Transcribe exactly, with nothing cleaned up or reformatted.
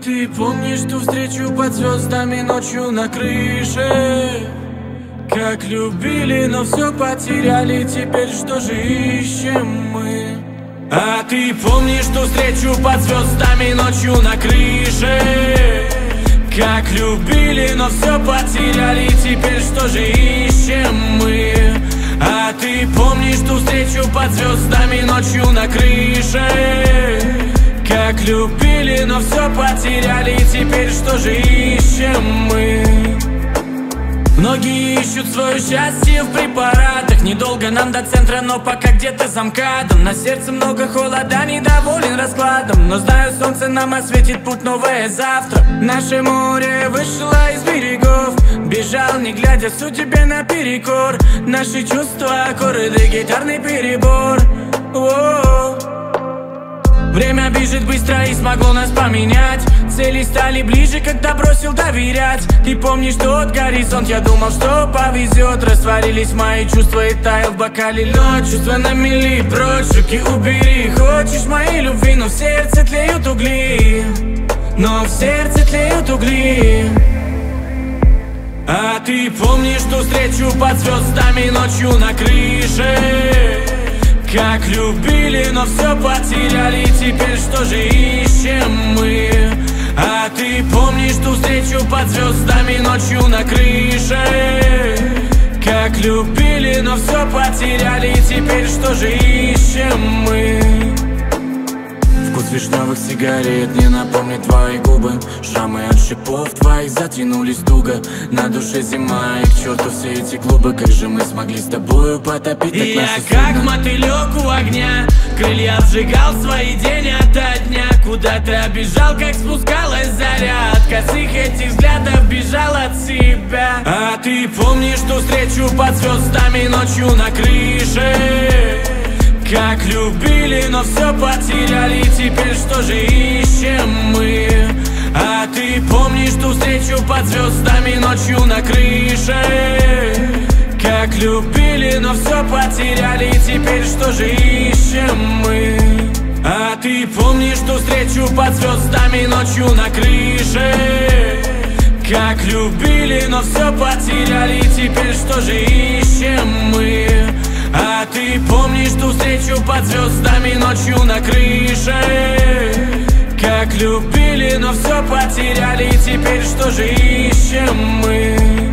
ты помнишь ту встречу под звездами ночью на крыше? Как любили, но все потеряли, теперь что же ищем мы? А ты помнишь ту встречу под звездами ночью на крыше? Как любили, но все потеряли, теперь что же ищем мы? А ты помнишь ту встречу под звездами ночью на крыше? Как любили, но все потеряли, теперь что же ищем мы? Многие ищут свое счастье в препаратах. Недолго нам до центра, но пока где-то за МКАДом. На сердце много холода, недоволен раскладом, но знаю, солнце нам осветит путь, новое завтра. Наше море вышло из берегов, бежал, не глядя судьбе наперекор. Наши чувства, аккорды, гитарный перебор. О-о-о. Время бежит быстро и смогло нас поменять. Цели стали ближе, когда бросил доверять. Ты помнишь тот горизонт, я думал, что повезет. Растворились мои чувства и таял в бокале лед. Чувства на мели прочь, руки убери. Хочешь моей любви, но в сердце тлеют угли. Но в сердце тлеют угли. А ты помнишь ту встречу под звездами ночью на крыше? Как любили, но все потеряли, теперь что же ищем мы? А ты помнишь ту встречу под звездами ночью на крыше? Как любили, но все потеряли, теперь что же ищем мы? Вкус вишневых сигарет не напомнит твои губы. Шрамы от шипов твоих затянулись туго. На душе зима и к черту все эти клубы. Как же мы смогли с тобою потопить так И я наши как судьбы? мотылек у огня, крылья сжигал свои день ото дня. Куда ты бежал, как спускалась заря? От косых этих взглядов бежал от себя. А ты помнишь ту встречу под звездами ночью на крыше? Как любили, но все потеряли, теперь что же ищем мы? А ты помнишь ту встречу под звездами ночью на крыше? Как любили, но все потеряли, теперь что же ищем мы? А ты помнишь ту встречу под звездами ночью на крыше? Как любили, но все потеряли, теперь что же ищем мы? А ты помнишь ту встречу под звездами ночью на крыше? Как любили, но все потеряли, теперь что же ищем мы?